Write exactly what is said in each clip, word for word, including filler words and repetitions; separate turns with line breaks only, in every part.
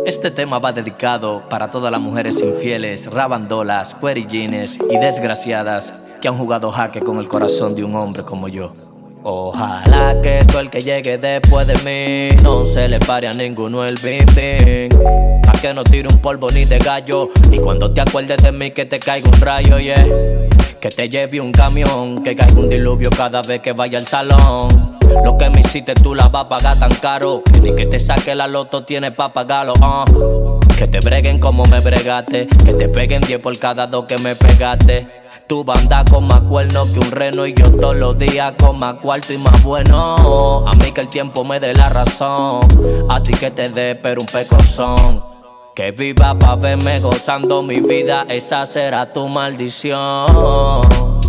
Este tema va dedicado para todas las mujeres infieles, rabandolas, cuerillines y desgraciadas que han jugado jaque con el corazón de un hombre como yo. Ojalá que todo el que llegue después de mí no se le pare a ninguno el bim bim, pa' que no tire un polvo ni de gallo, y cuando te acuerdes de mí que te caiga un rayo, yeah. Que te lleve un camión, que caiga un diluvio cada vez que vaya al salón. Lo que me hiciste tú la vas a pagar tan caro, que ni que te saque la loto tienes pa' pagarlo, uh. Que te breguen como me bregaste, que te peguen diez por cada dos que me pegaste. Tu banda con más cuernos que un reno, y yo todos los días con más cuarto y más bueno. A mí que el tiempo me dé la razón, a ti que te dé pero un pecozón. Que viva pa' verme gozando mi vida, esa será tu maldición.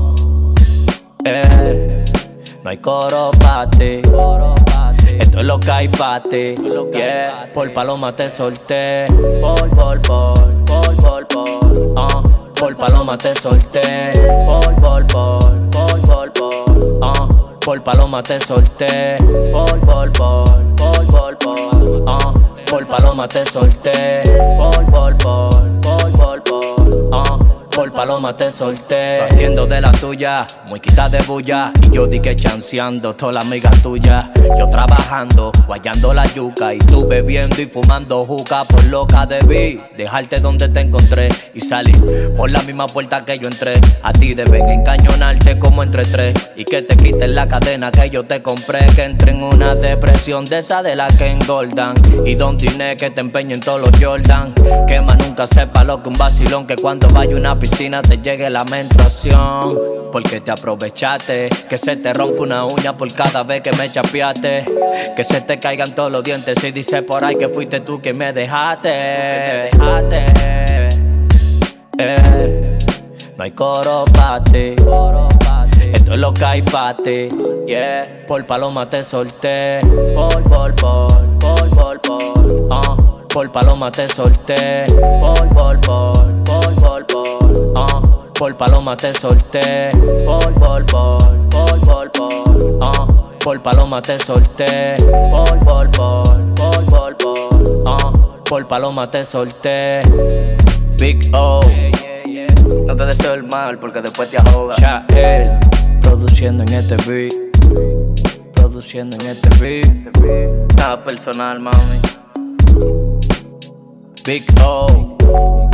Eh, no hay coro pa' ti, esto es lo que hay pa' ti, yeah. Por paloma te solté, por, por, por, por, por, por, uh. Por paloma te solté, por, por, por, por, por, por, uh. Por paloma te solté, por, por, por, por, por, por, uh. Por paloma te solté, por, por, por, por, por, por, uh. Por paloma te solté. Tú haciendo de la tuya, muy quita de bulla, y yo di que chanceando toda la amiga tuya. Yo trabajando, guayando la yuca, y tú bebiendo y fumando juca. Por loca debí dejarte donde te encontré y salir por la misma puerta que yo entré. A ti deben encañonarte como entre tres, y que te quiten la cadena que yo te compré. Que entre en una depresión de esa de la que engordan, y don Diné que te empeñen todos los Jordan. Que más nunca sepa lo que un vacilón, que cuando vaya una piscina te llegue la menstruación. Porque te aprovechaste, que se te rompe una uña por cada vez que me chapeaste. Que se te caigan todos los dientes y dice por ahí que fuiste tú que me dejaste, que me dejaste. Eh, no hay coro pa' ti, esto es lo que hay pa' ti, yeah. Por paloma te solté, por, por, por, por, por, por, uh. Por paloma te solté, por, por, por, por, por, por, uh. Por paloma te solté, por, por, por, por, por, por, uh. Por paloma te solté, por, por, por, por, por, por, uh. Por paloma te solté. Big O, no te deseo el mal porque después te ahogas. Shael, produciendo en este beat, produciendo en este beat. Nada personal, mami. Big O.